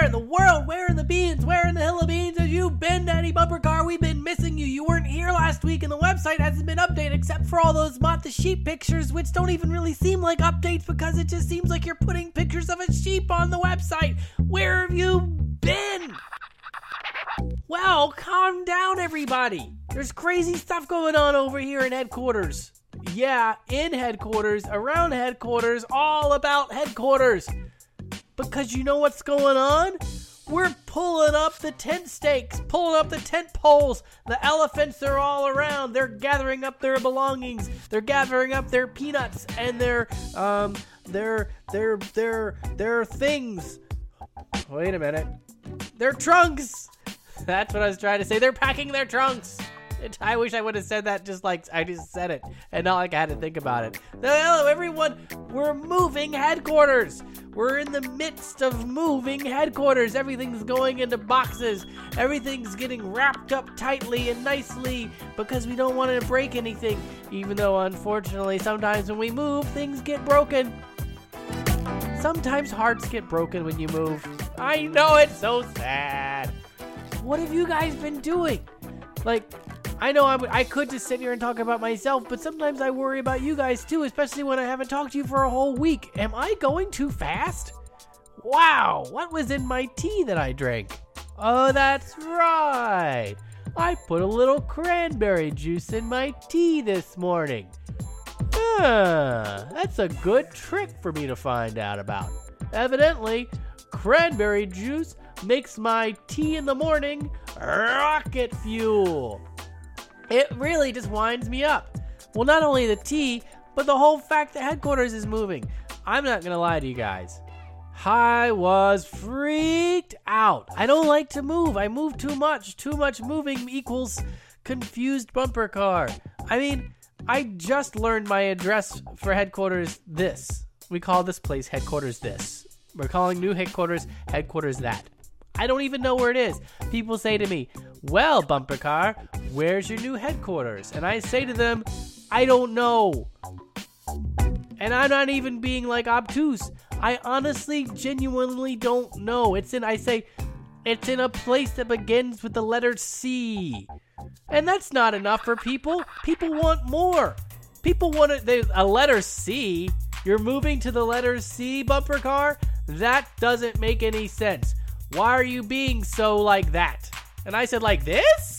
in the world? Where in the beans? Where in the hill of beans have you been, Daddy Bumper Car? We've been missing you. You weren't here last week, and the website hasn't been updated except for all those Mott the Sheep pictures, which don't even really seem like updates because it just seems like you're putting pictures of a sheep on the website. Where have you been? Well, calm down, everybody. There's crazy stuff going on over here in headquarters. Yeah, in headquarters, around headquarters, all about headquarters. Because you know what's going on? We're pulling up the tent stakes, pulling up the tent poles. The elephants are all around. They're gathering up their belongings. They're gathering up their peanuts and their things. Wait a minute. Their trunks. That's what I was trying to say. They're packing their trunks. I wish I would have said that just like I just said it and not like I had to think about it. Hello, everyone. We're moving headquarters. We're in the midst of moving headquarters. Everything's going into boxes. Everything's getting wrapped up tightly and nicely because we don't want to break anything. Even though, unfortunately, sometimes when we move, things get broken. Sometimes hearts get broken when you move. I know, it's so sad. What have you guys been doing? Like, I know I could just sit here and talk about myself, but sometimes I worry about you guys too, especially when I haven't talked to you for a whole week. Am I going too fast? Wow, what was in my tea that I drank? Oh, that's right. I put a little cranberry juice in my tea this morning. That's a good trick for me to find out about. Evidently, cranberry juice makes my tea in the morning rocket fuel. It really just winds me up. Well, not only the tea, but the whole fact that headquarters is moving. I'm not going to lie to you guys. I was freaked out. I don't like to move. I move too much. Too much moving equals confused bumper car. I mean, I just learned my address for headquarters this. We call this place headquarters this. We're calling new headquarters that. I don't even know where it is. People say to me, well, Bumper Car, where's your new headquarters? And I say to them, I don't know. And I'm not even being like obtuse. I honestly, genuinely don't know. It's in a place that begins with the letter C. And that's not enough for people. People want more. People want a letter C. You're moving to the letter C, Bumper Car? That doesn't make any sense. Why are you being so like that? And I said, like this?